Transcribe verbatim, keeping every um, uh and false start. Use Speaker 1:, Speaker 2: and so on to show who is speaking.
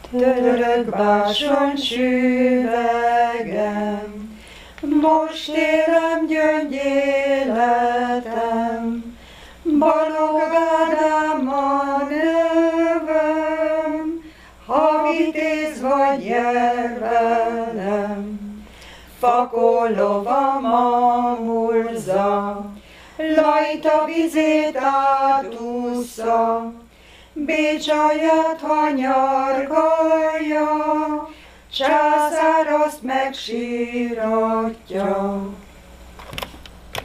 Speaker 1: Török báson süvegem, most élem gyöngyéletem, Balogh Ádám a nevem, ha vitéz vagy jár velem. Fakó lovam a murza, Lajta vizét átússza, Bécsaját hanyargalja, Császár azt megsíratja.